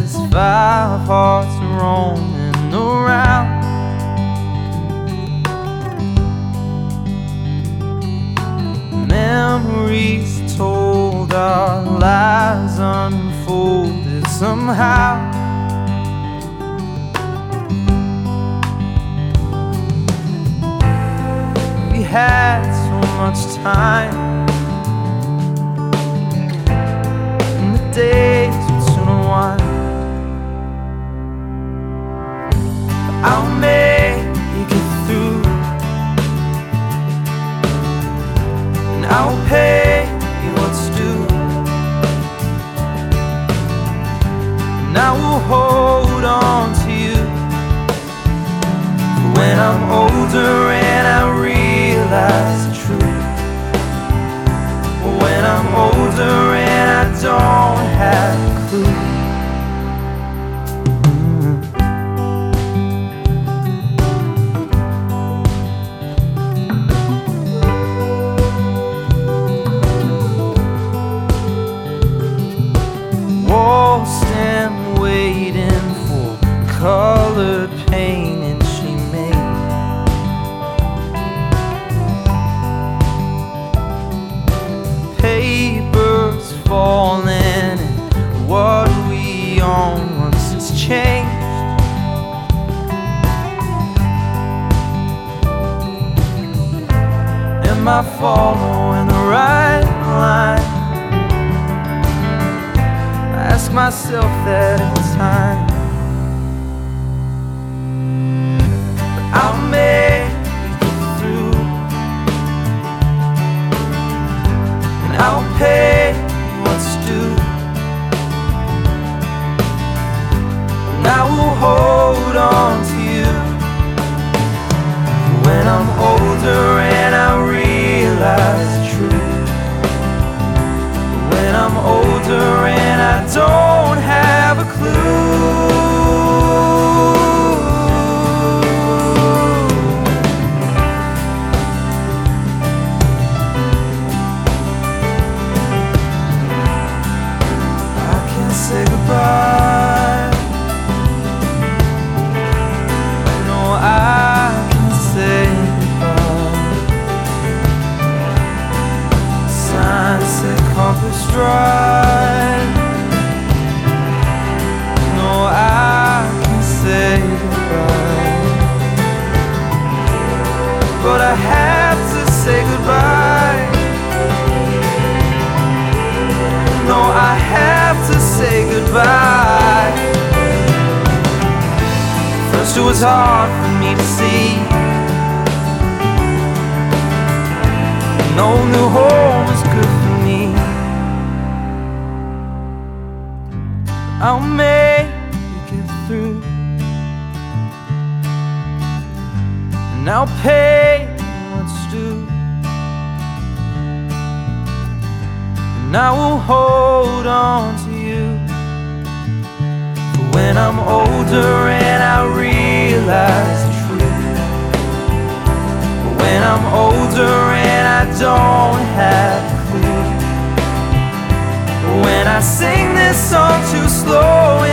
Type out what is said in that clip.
there's 5 hearts roaming around. Memories told, our lives unfolded somehow. We had so much time, and the days would soon unwind. I'll make it through, and I'll pay you what's due, and I will hold on to you for when I'm older and I realize the truth. When I'm older and I don't have a clue. Walls stand waiting for colored painting she made. Papers falling, and what we own once has changed. Am I following the right line? I ask myself that every time. But I'll make it through, and I'll pay what's due, and I will hold on to you when I'm older and I realize the truth. When I'm older and I don't have a clue. I can't say goodbye. No, I can't say goodbye. Signs say compass drive. No, I can say goodbye, but I have to say goodbye. No, I have to say goodbye. First it was hard for me to see. No new home was good for me. I'll make it through, and I'll pay what's due, and I will hold on to you for when I'm older and I realize the truth. For when I'm older and I don't have a clue. When I sing this song too slow